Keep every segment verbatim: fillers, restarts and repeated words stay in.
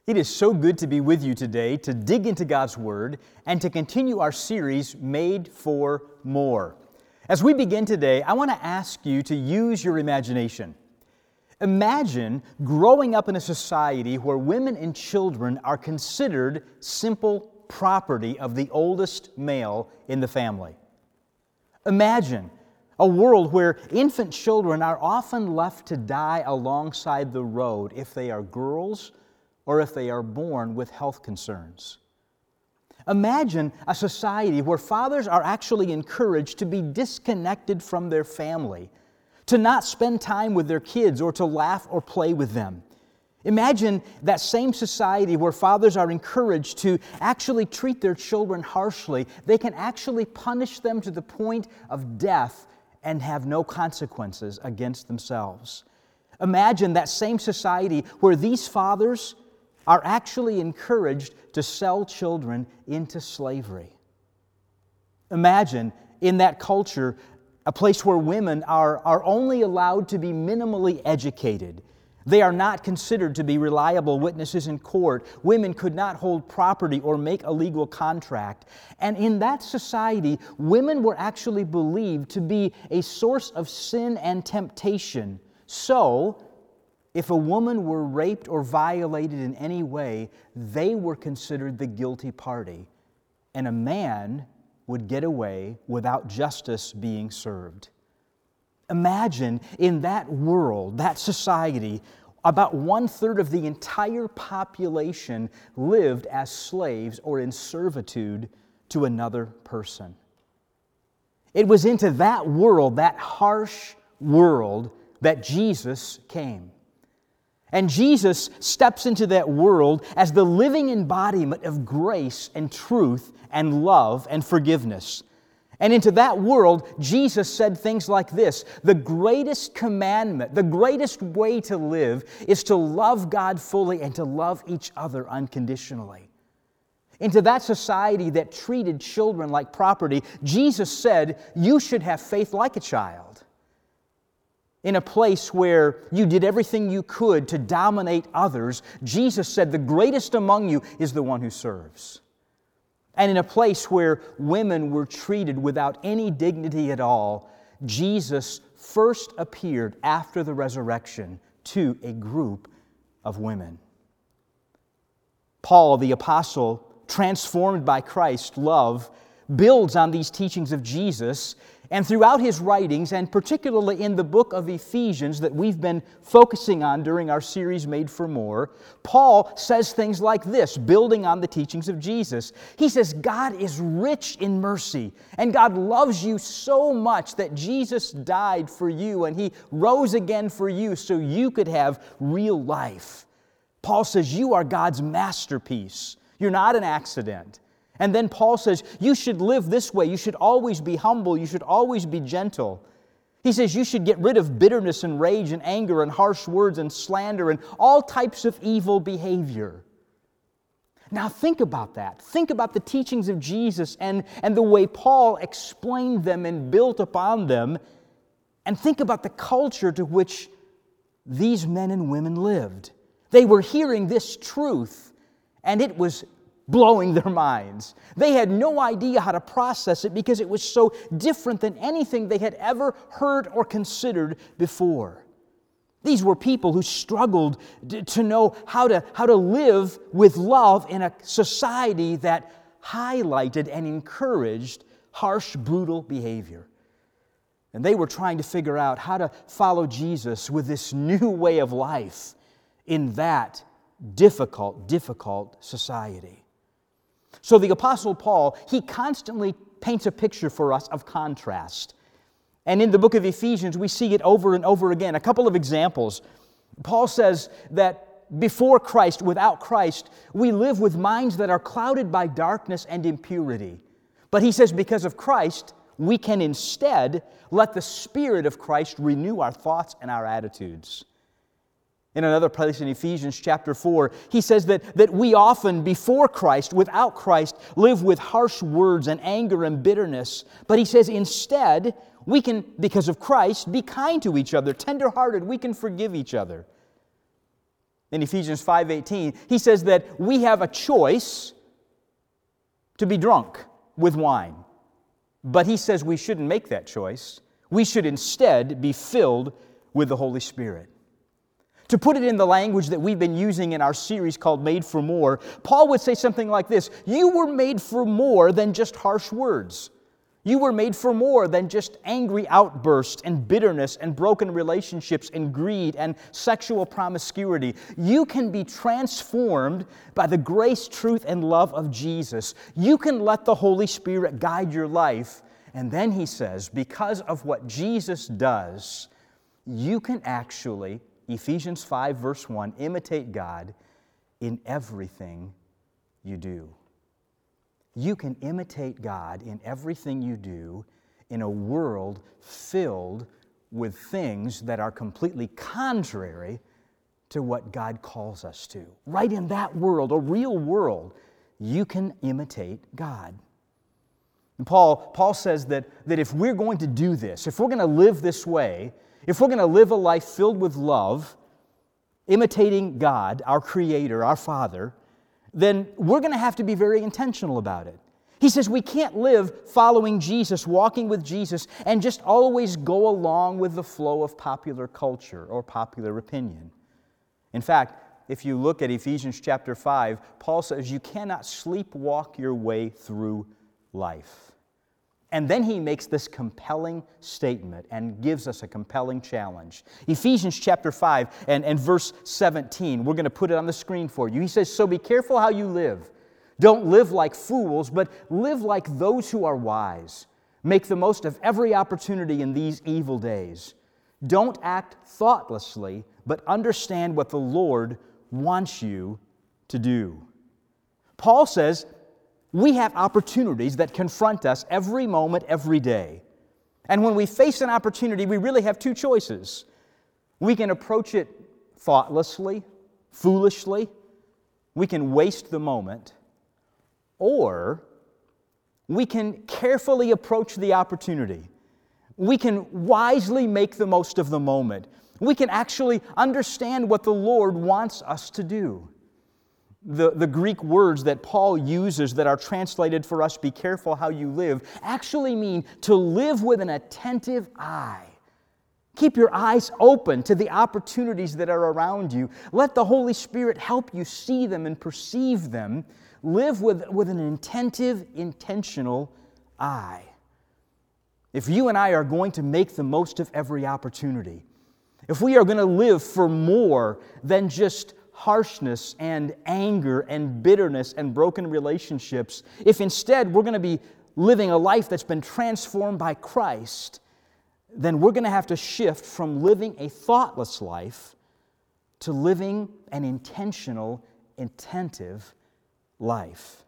It is so good to be with you today to dig into God's Word and to continue our series, Made for More. As we begin today, I want to ask you to use your imagination. Imagine growing up in a society where women and children are considered simple property of the oldest male in the family. Imagine a world where infant children are often left to die alongside the road if they are girls or if they are born with health concerns. Imagine a society where fathers are actually encouraged to be disconnected from their family, to not spend time with their kids or to laugh or play with them. Imagine that same society where fathers are encouraged to actually treat their children harshly. They can actually punish them to the point of death and have no consequences against themselves. Imagine that same society where these fathers are actually encouraged to sell children into slavery. Imagine in that culture a place where women are, are only allowed to be minimally educated. They are not considered to be reliable witnesses in court. Women could not hold property or make a legal contract. And in that society, women were actually believed to be a source of sin and temptation. So, if a woman were raped or violated in any way, they were considered the guilty party, and a man would get away without justice being served. Imagine in that world, that society, about one-third of the entire population lived as slaves or in servitude to another person. It was into that world, that harsh world, that Jesus came. And Jesus steps into that world as the living embodiment of grace and truth and love and forgiveness. And into that world, Jesus said things like this: the greatest commandment, the greatest way to live is to love God fully and to love each other unconditionally. Into that society that treated children like property, Jesus said, you should have faith like a child. In a place where you did everything you could to dominate others, Jesus said, the greatest among you is the one who serves. And in a place where women were treated without any dignity at all, Jesus first appeared after the resurrection to a group of women. Paul, the apostle, transformed by Christ's love, builds on these teachings of Jesus, and throughout his writings, and particularly in the book of Ephesians that we've been focusing on during our series Made for More, Paul says things like this, building on the teachings of Jesus. He says, God is rich in mercy, and God loves you so much that Jesus died for you, and He rose again for you so you could have real life. Paul says, you are God's masterpiece. You're not an accident. And then Paul says, you should live this way. You should always be humble. You should always be gentle. He says you should get rid of bitterness and rage and anger and harsh words and slander and all types of evil behavior. Now think about that. Think about the teachings of Jesus and, and the way Paul explained them and built upon them. And think about the culture to which these men and women lived. They were hearing this truth, and it was blowing their minds. They had no idea how to process it because it was so different than anything they had ever heard or considered before. These were people who struggled to know how to, how to live with love in a society that highlighted and encouraged harsh, brutal behavior. And they were trying to figure out how to follow Jesus with this new way of life in that difficult, difficult society. So the Apostle Paul, he constantly paints a picture for us of contrast. And in the book of Ephesians, we see it over and over again. A couple of examples. Paul says that before Christ, without Christ, we live with minds that are clouded by darkness and impurity. But he says because of Christ, we can instead let the Spirit of Christ renew our thoughts and our attitudes. In another place in Ephesians chapter four, he says that, that we often, before Christ, without Christ, live with harsh words and anger and bitterness. But he says instead, we can, because of Christ, be kind to each other, tender-hearted. We can forgive each other. In Ephesians five eighteen, he says that we have a choice to be drunk with wine. But he says we shouldn't make that choice. We should instead be filled with the Holy Spirit. To put it in the language that we've been using in our series called Made for More, Paul would say something like this: you were made for more than just harsh words. You were made for more than just angry outbursts and bitterness and broken relationships and greed and sexual promiscuity. You can be transformed by the grace, truth, and love of Jesus. You can let the Holy Spirit guide your life. And then he says, because of what Jesus does, you can actually, Ephesians five verse one, imitate God in everything you do. You can imitate God in everything you do in a world filled with things that are completely contrary to what God calls us to. Right in that world, a real world, you can imitate God. And Paul, Paul says that, that if we're going to do this, if we're going to live this way, if we're going to live a life filled with love, imitating God, our Creator, our Father, then we're going to have to be very intentional about it. He says we can't live following Jesus, walking with Jesus, and just always go along with the flow of popular culture or popular opinion. In fact, if you look at Ephesians chapter five, Paul says you cannot sleepwalk your way through life. And then he makes this compelling statement and gives us a compelling challenge. Ephesians chapter five and, and verse seventeen, we're going to put it on the screen for you. He says, so be careful how you live. Don't live like fools, but live like those who are wise. Make the most of every opportunity in these evil days. Don't act thoughtlessly, but understand what the Lord wants you to do. Paul says, we have opportunities that confront us every moment, every day. And when we face an opportunity, we really have two choices. We can approach it thoughtlessly, foolishly. We can waste the moment. Or we can carefully approach the opportunity. We can wisely make the most of the moment. We can actually understand what the Lord wants us to do. The, the Greek words that Paul uses that are translated for us, be careful how you live, actually mean to live with an attentive eye. Keep your eyes open to the opportunities that are around you. Let the Holy Spirit help you see them and perceive them. Live with, with an attentive, intentional eye. If you and I are going to make the most of every opportunity, if we are going to live for more than just harshness and anger and bitterness and broken relationships, if instead we're going to be living a life that's been transformed by Christ, then we're going to have to shift from living a thoughtless life to living an intentional, attentive life.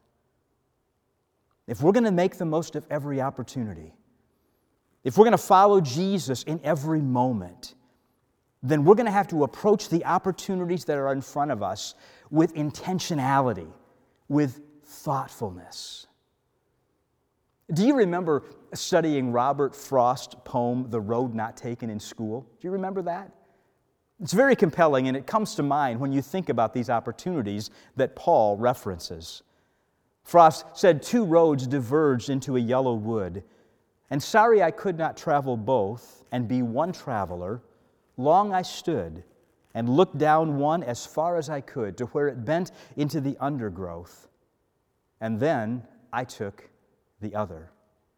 If we're going to make the most of every opportunity, if we're going to follow Jesus in every moment, then we're going to have to approach the opportunities that are in front of us with intentionality, with thoughtfulness. Do you remember studying Robert Frost's poem, The Road Not Taken in School? Do you remember that? It's very compelling, and it comes to mind when you think about these opportunities that Paul references. Frost said, two roads diverged into a yellow wood, and sorry I could not travel both and be one traveler. Long I stood and looked down one as far as I could to where it bent into the undergrowth, and then I took the other.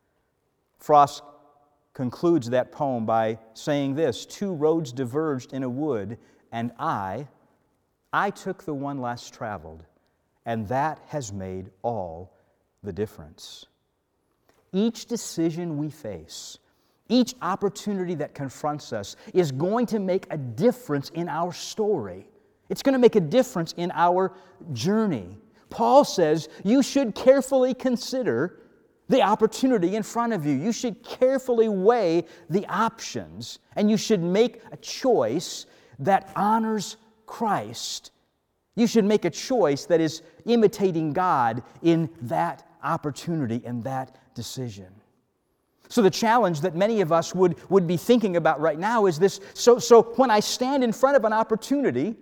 Frost concludes that poem by saying this, two roads diverged in a wood, and I, I took the one less traveled, and that has made all the difference. Each decision we face, each opportunity that confronts us is going to make a difference in our story. It's going to make a difference in our journey. Paul says you should carefully consider the opportunity in front of you. You should carefully weigh the options, and you should make a choice that honors Christ. You should make a choice that is imitating God in that opportunity and that decision. So the challenge that many of us would, would be thinking about right now is this, so, so when I stand in front of an opportunity,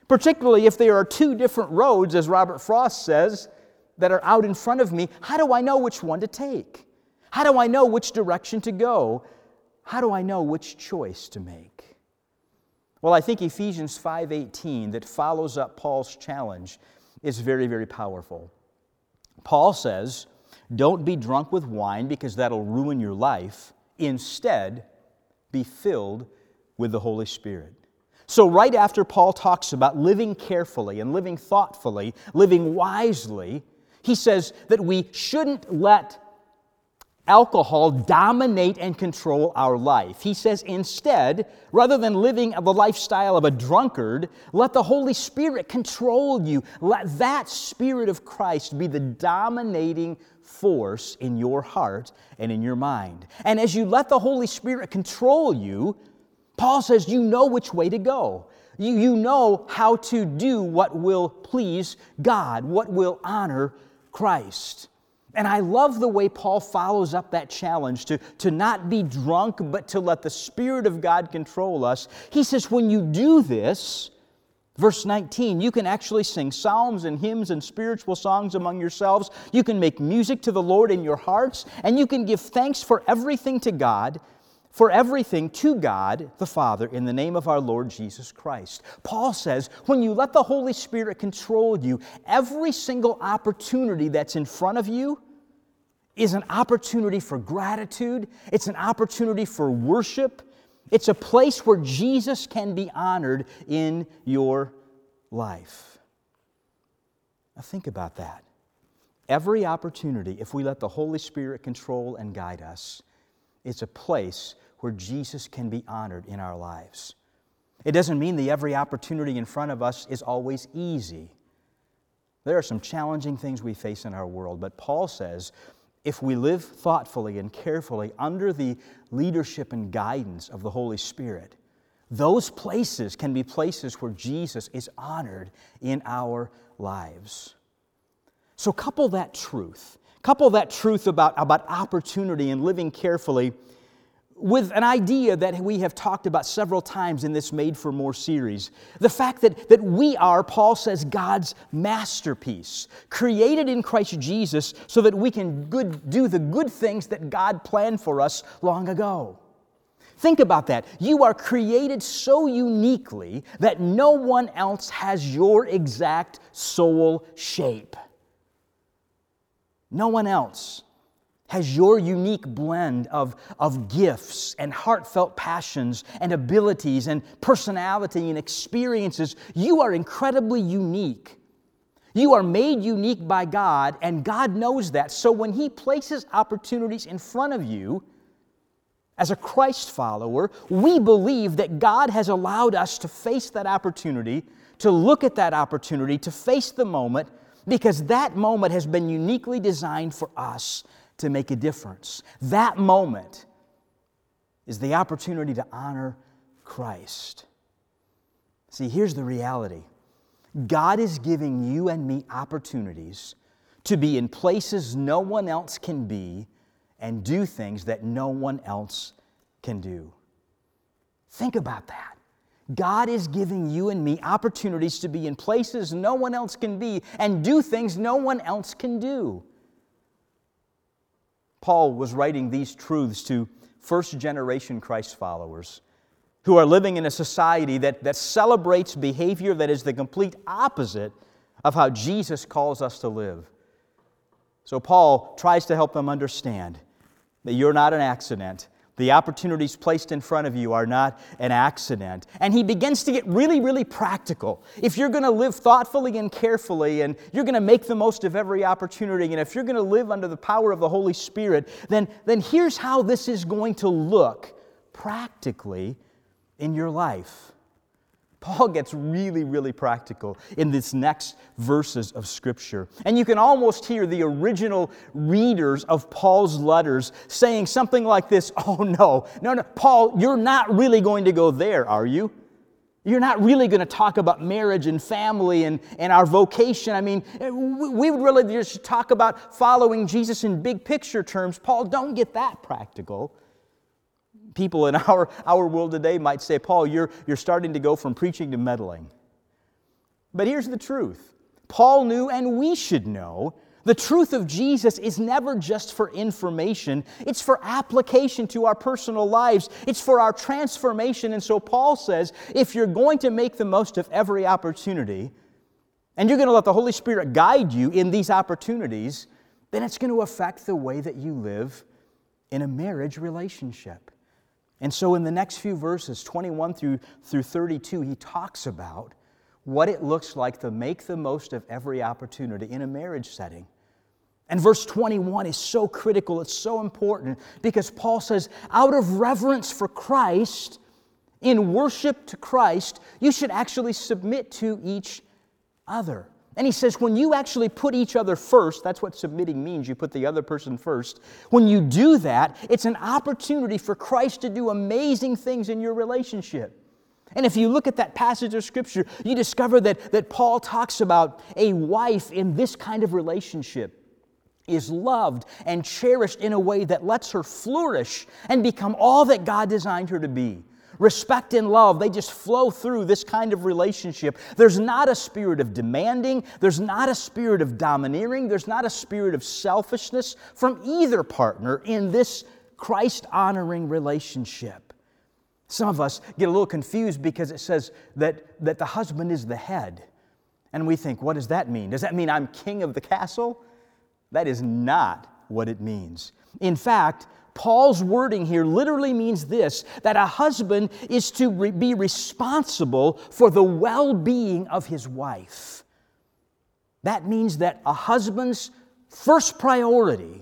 Particularly if there are two different roads, as Robert Frost says, that are out in front of me, how do I know which one to take? How do I know which direction to go? How do I know which choice to make? Well, I think Ephesians five eighteen, that follows up Paul's challenge, is very, very powerful. Paul says, don't be drunk with wine because that'll ruin your life. Instead, be filled with the Holy Spirit. So right after Paul talks about living carefully and living thoughtfully, living wisely, he says that we shouldn't let alcohol dominate and control our life. He says instead, rather than living the lifestyle of a drunkard, let the Holy Spirit control you. Let that Spirit of Christ be the dominating force in your heart and in your mind. And as you let the Holy Spirit control you, Paul says you know which way to go. You, you know how to do what will please God, what will honor Christ. And I love the way Paul follows up that challenge to, to not be drunk, but to let the Spirit of God control us. He says, when you do this, verse nineteen, you can actually sing psalms and hymns and spiritual songs among yourselves. You can make music to the Lord in your hearts, and you can give thanks for everything to God, for everything to God the Father in the name of our Lord Jesus Christ. Paul says, when you let the Holy Spirit control you, every single opportunity that's in front of you is an opportunity for gratitude. It's an opportunity for worship. It's a place where Jesus can be honored in your life. Now think about that. Every opportunity, if we let the Holy Spirit control and guide us, it's a place where Jesus can be honored in our lives. It doesn't mean that every opportunity in front of us is always easy. There are some challenging things we face in our world, but Paul says, if we live thoughtfully and carefully under the leadership and guidance of the Holy Spirit, those places can be places where Jesus is honored in our lives. So couple that truth, couple that truth about, about opportunity and living carefully with an idea that we have talked about several times in this Made for More series. The fact that, that we are, Paul says, God's masterpiece, created in Christ Jesus so that we can good, do the good things that God planned for us long ago. Think about that. You are created so uniquely that no one else has your exact soul shape. No one else has your unique blend of, of gifts and heartfelt passions and abilities and personality and experiences. You are incredibly unique. You are made unique by God, and God knows that. So when He places opportunities in front of you, as a Christ follower, we believe that God has allowed us to face that opportunity, to look at that opportunity, to face the moment, because that moment has been uniquely designed for us to make a difference. That moment is the opportunity to honor Christ. See, here's the reality. God is giving you and me opportunities to be in places no one else can be and do things that no one else can do. Think about that. God is giving you and me opportunities to be in places no one else can be and do things no one else can do. Paul was writing these truths to first-generation Christ followers who are living in a society that, that celebrates behavior that is the complete opposite of how Jesus calls us to live. So Paul tries to help them understand that you're not an accident. The opportunities placed in front of you are not an accident. And he begins to get really, really practical. If you're going to live thoughtfully and carefully, and you're going to make the most of every opportunity, and if you're going to live under the power of the Holy Spirit, then, then here's how this is going to look practically in your life. Paul gets really, really practical in these next verses of Scripture. And you can almost hear the original readers of Paul's letters saying something like this, oh no, no, no, Paul, you're not really going to go there, are you? You're not really going to talk about marriage and family and, and our vocation. I mean, we would really just talk about following Jesus in big picture terms. Paul, don't get that practical. People in our, our world today might say, Paul, you're, you're starting to go from preaching to meddling. But here's the truth. Paul knew, and we should know, the truth of Jesus is never just for information. It's for application to our personal lives. It's for our transformation. And so Paul says, if you're going to make the most of every opportunity, and you're going to let the Holy Spirit guide you in these opportunities, then it's going to affect the way that you live in a marriage relationship. And so in the next few verses, twenty-one through, through thirty-two, he talks about what it looks like to make the most of every opportunity in a marriage setting. And verse twenty-one is so critical, it's so important, because Paul says, out of reverence for Christ, in worship to Christ, you should actually submit to each other. And he says, when you actually put each other first, that's what submitting means, you put the other person first. When you do that, it's an opportunity for Christ to do amazing things in your relationship. And if you look at that passage of Scripture, you discover that, that Paul talks about a wife in this kind of relationship is loved and cherished in a way that lets her flourish and become all that God designed her to be. Respect and love, they just flow through this kind of relationship. There's not a spirit of demanding. There's not a spirit of domineering. There's not a spirit of selfishness from either partner in this Christ-honoring relationship. Some of us get a little confused because it says that, that the husband is the head. And we think, what does that mean? Does that mean I'm king of the castle? That is not what it means. In fact, Paul's wording here literally means this, that a husband is to re- be responsible for the well-being of his wife. That means that a husband's first priority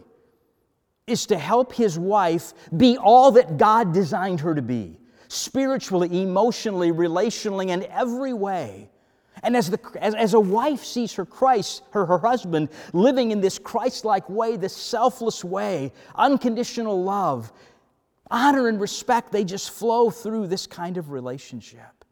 is to help his wife be all that God designed her to be, spiritually, emotionally, relationally, in every way. And as, the, as, as a wife sees her Christ, her, her husband, living in this Christ-like way, this selfless way, unconditional love, honor and respect, they just flow through this kind of relationship.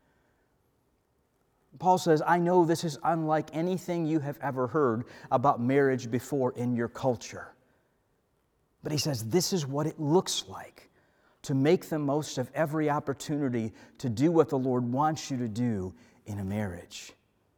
Paul says, I know this is unlike anything you have ever heard about marriage before in your culture. But he says, this is what it looks like to make the most of every opportunity to do what the Lord wants you to do in a marriage.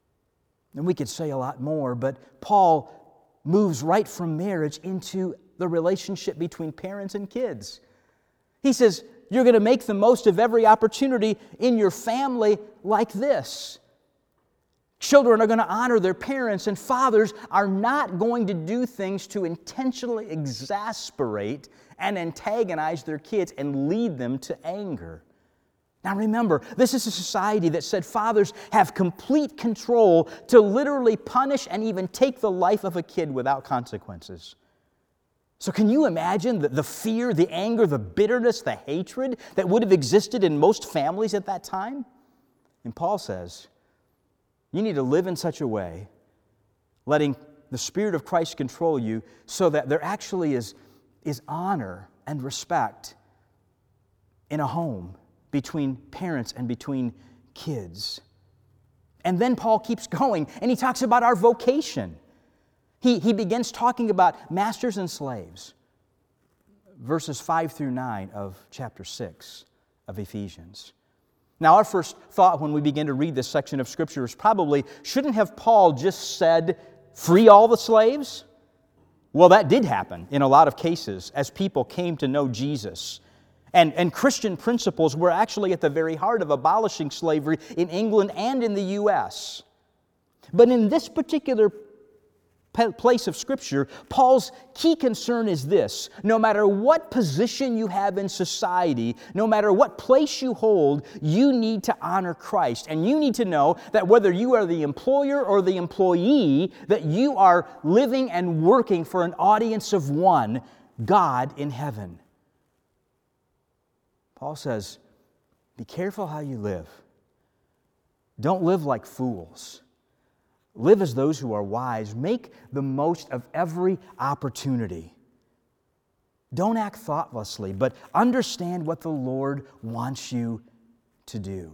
And we could say a lot more, but Paul moves right from marriage into the relationship between parents and kids. He says, you're going to make the most of every opportunity in your family like this. Children are going to honor their parents, and fathers are not going to do things to intentionally exasperate and antagonize their kids and lead them to anger. Now remember, this is a society that said fathers have complete control to literally punish and even take the life of a kid without consequences. So can you imagine the, the fear, the anger, the bitterness, the hatred that would have existed in most families at that time? And Paul says, you need to live in such a way, letting the Spirit of Christ control you, so that there actually is, is honor and respect in a home between parents and between kids. And then Paul keeps going, and he talks about our vocation. He, he begins talking about masters and slaves. Verses five through nine of chapter six of Ephesians. Now, our first thought when we begin to read this section of Scripture is probably, shouldn't have Paul just said, free all the slaves? Well, that did happen in a lot of cases as people came to know Jesus. And, and Christian principles were actually at the very heart of abolishing slavery in England and in the U S. But in this particular place of Scripture, Paul's key concern is this: no matter what position you have in society, no matter what place you hold, you need to honor Christ. And you need to know that whether you are the employer or the employee, that you are living and working for an audience of one, God in heaven. Paul says, be careful how you live. Don't live like fools. Live as those who are wise. Make the most of every opportunity. Don't act thoughtlessly, but understand what the Lord wants you to do.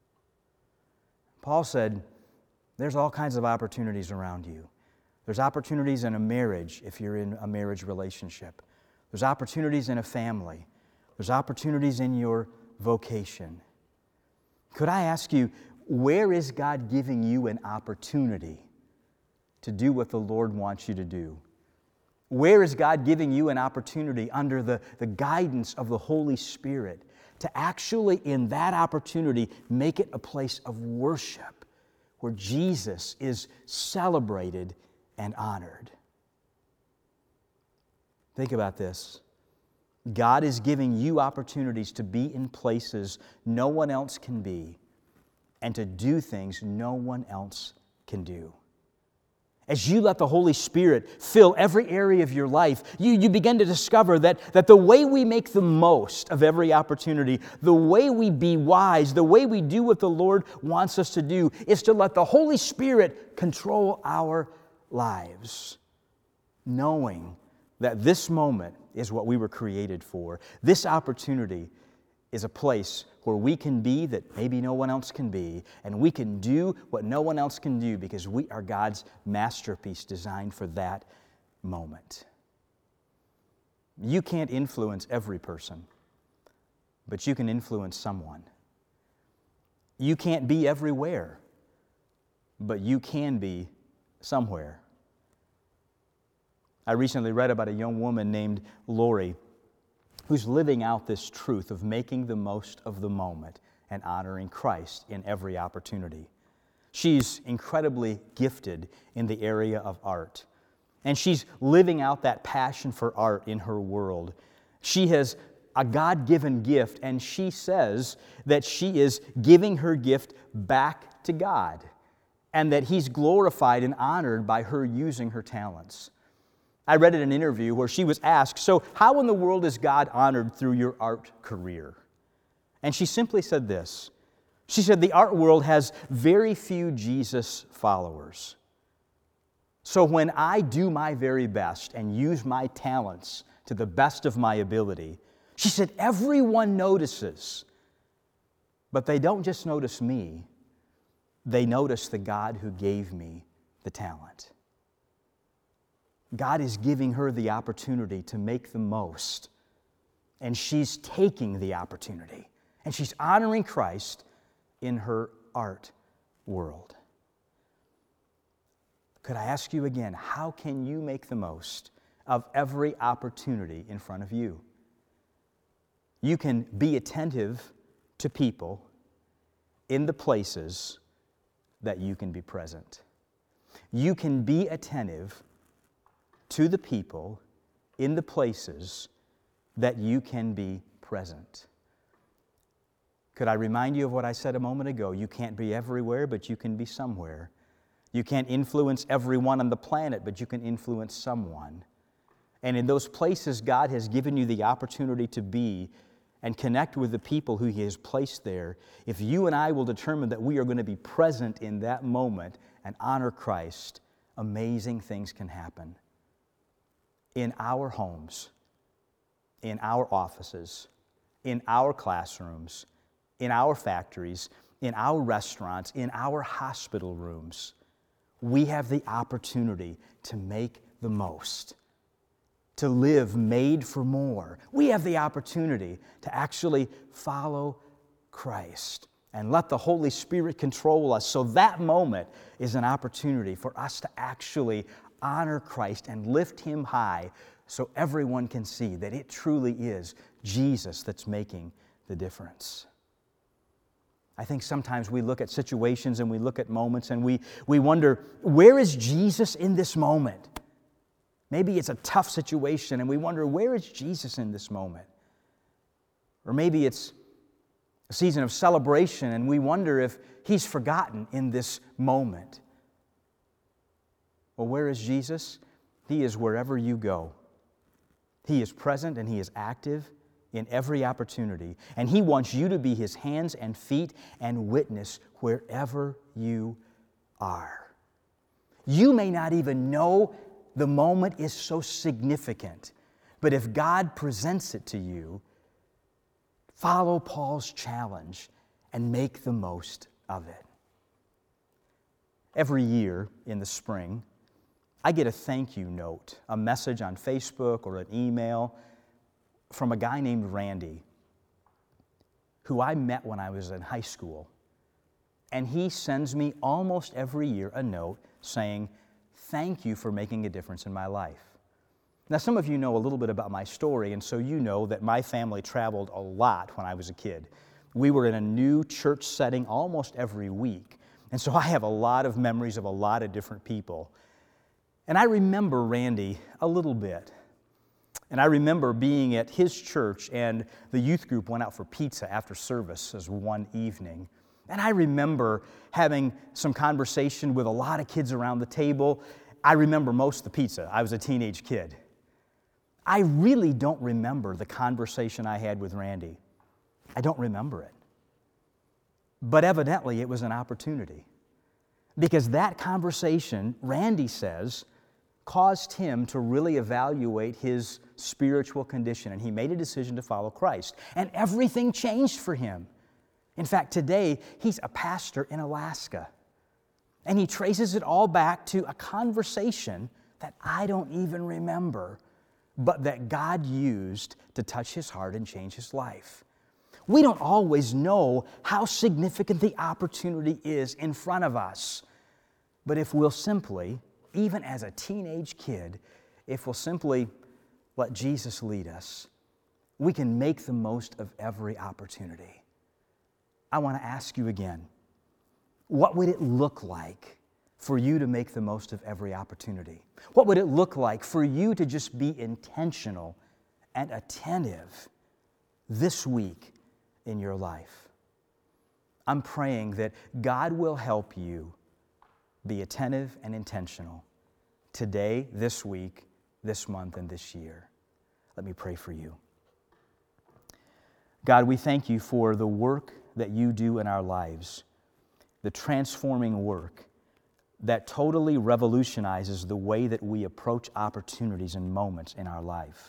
Paul said, there's all kinds of opportunities around you. There's opportunities in a marriage if you're in a marriage relationship. There's opportunities in a family. There's opportunities in your vocation. Could I ask you, where is God giving you an opportunity to do what the Lord wants you to do? Where is God giving you an opportunity under the, the guidance of the Holy Spirit to actually, in that opportunity, make it a place of worship where Jesus is celebrated and honored? Think about this. God is giving you opportunities to be in places no one else can be and to do things no one else can do. As you let the Holy Spirit fill every area of your life, you, you begin to discover that, that the way we make the most of every opportunity, the way we be wise, the way we do what the Lord wants us to do, is to let the Holy Spirit control our lives, knowing that this moment is what we were created for. This opportunity is a place where we can be that maybe no one else can be, and we can do what no one else can do because we are God's masterpiece designed for that moment. You can't influence every person, but you can influence someone. You can't be everywhere, but you can be somewhere. I recently read about a young woman named Lori who's living out this truth of making the most of the moment and honoring Christ in every opportunity. She's incredibly gifted in the area of art, and she's living out that passion for art in her world. She has a God-given gift, and she says that she is giving her gift back to God, and that He's glorified and honored by her using her talents. I read in an interview where she was asked, so how in the world is God honored through your art career? And she simply said this. She said, the art world has very few Jesus followers. So when I do my very best and use my talents to the best of my ability, she said, everyone notices. But they don't just notice me, they notice the God who gave me the talent. God is giving her the opportunity to make the most, and she's taking the opportunity, and she's honoring Christ in her art world. Could I ask you again, how can you make the most of every opportunity in front of you? You can be attentive to people in the places that you can be present. You can be attentive to the people in the places that you can be present. Could I remind you of what I said a moment ago? You can't be everywhere, but you can be somewhere. You can't influence everyone on the planet, but you can influence someone. And in those places God has given you the opportunity to be and connect with the people who He has placed there, if you and I will determine that we are going to be present in that moment and honor Christ, amazing things can happen. In our homes, in our offices, in our classrooms, in our factories, in our restaurants, in our hospital rooms, we have the opportunity to make the most, to live made for more. We have the opportunity to actually follow Christ and let the Holy Spirit control us. So that moment is an opportunity for us to actually honor Christ and lift Him high so everyone can see that it truly is Jesus that's making the difference. I think sometimes we look at situations and we look at moments and we, we wonder, where is Jesus in this moment? Maybe it's a tough situation and we wonder, where is Jesus in this moment? Or maybe it's a season of celebration and we wonder if He's forgotten in this moment. Well, where is Jesus? He is wherever you go. He is present and He is active in every opportunity. And He wants you to be His hands and feet and witness wherever you are. You may not even know the moment is so significant, but if God presents it to you, follow Paul's challenge and make the most of it. Every year in the spring, I get a thank you note, a message on Facebook or an email from a guy named Randy, who I met when I was in high school. and he sends me almost every year a note saying, "Thank you for making a difference in my life." Now, some of you know a little bit about my story, and so you know that my family traveled a lot when I was a kid. We were in a new church setting almost every week, and so I have a lot of memories of a lot of different people. And I remember Randy a little bit. And I remember being at his church, and the youth group went out for pizza after service as one evening. And I remember having some conversation with a lot of kids around the table. I remember most of the pizza. I was a teenage kid. I really don't remember the conversation I had with Randy. I don't remember it. But evidently it was an opportunity. Because that conversation, Randy says, caused him to really evaluate his spiritual condition, and he made a decision to follow Christ. And everything changed for him. In fact, today, he's a pastor in Alaska. And he traces it all back to a conversation that I don't even remember, but that God used to touch his heart and change his life. We don't always know how significant the opportunity is in front of us. But if we'll simply, even as a teenage kid, if we'll simply let Jesus lead us, we can make the most of every opportunity. I want to ask you again, what would it look like for you to make the most of every opportunity? What would it look like for you to just be intentional and attentive this week in your life? I'm praying that God will help you be attentive and intentional today, this week, this month, and this year. Let me pray for you. God, we thank you for the work that you do in our lives, the transforming work that totally revolutionizes the way that we approach opportunities and moments in our life.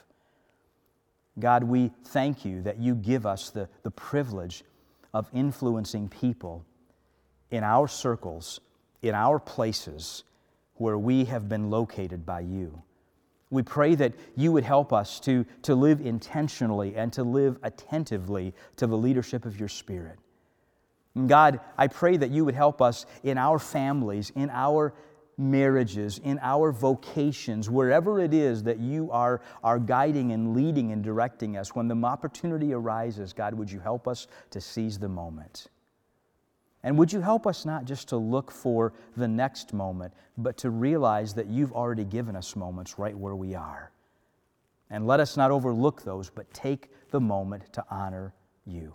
God, we thank you that you give us the, the privilege of influencing people in our circles, in our places where we have been located by you. We pray that you would help us to, to live intentionally and to live attentively to the leadership of your Spirit. And God, I pray that you would help us in our families, in our marriages, in our vocations, wherever it is that you are, are guiding and leading and directing us. When the opportunity arises, God, would you help us to seize the moment? And would you help us not just to look for the next moment, but to realize that you've already given us moments right where we are. And let us not overlook those, but take the moment to honor you.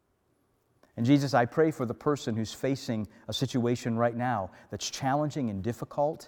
And Jesus, I pray for the person who's facing a situation right now that's challenging and difficult,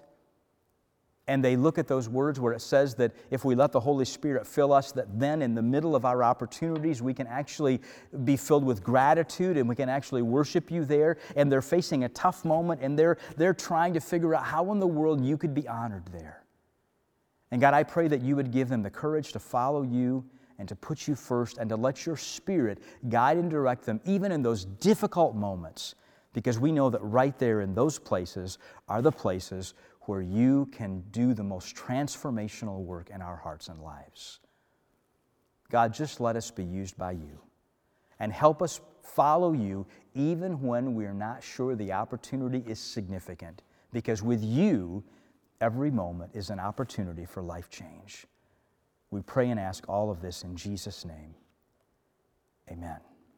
and they look at those words where it says that if we let the Holy Spirit fill us, that then in the middle of our opportunities, we can actually be filled with gratitude and we can actually worship you there. And they're facing a tough moment, and they're, they're trying to figure out how in the world you could be honored there. And God, I pray that you would give them the courage to follow you and to put you first and to let your Spirit guide and direct them even in those difficult moments, because we know that right there in those places are the places where you can do the most transformational work in our hearts and lives. God, just let us be used by you and help us follow you even when we're not sure the opportunity is significant, because with you, every moment is an opportunity for life change. We pray and ask all of this in Jesus' name. Amen.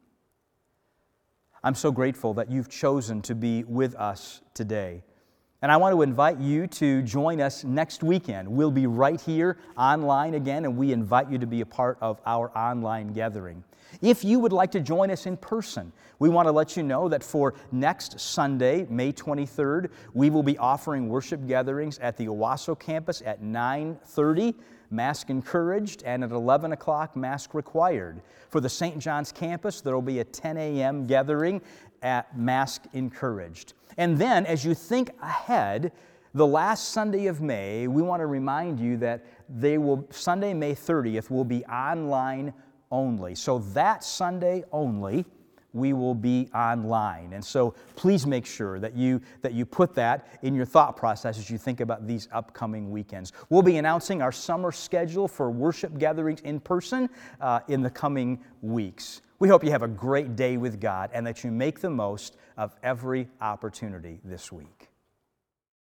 I'm so grateful that you've chosen to be with us today. And I want to invite you to join us next weekend. We'll be right here online again, and we invite you to be a part of our online gathering. If you would like to join us in person, we want to let you know that for next Sunday, May twenty-third, we will be offering worship gatherings at the Owasso campus at nine thirty, mask encouraged, and at eleven o'clock, mask required. For the Saint John's campus, there will be a ten a.m. gathering at mask encouraged. And then, as you think ahead, the last Sunday of May, we want to remind you that they will Sunday, May thirtieth, will be online only. So that Sunday only, we will be online. And so please make sure that you, that you put that in your thought process as you think about these upcoming weekends. We'll be announcing our summer schedule for worship gatherings in person uh, in the coming weeks. We hope you have a great day with God and that you make the most of every opportunity this week.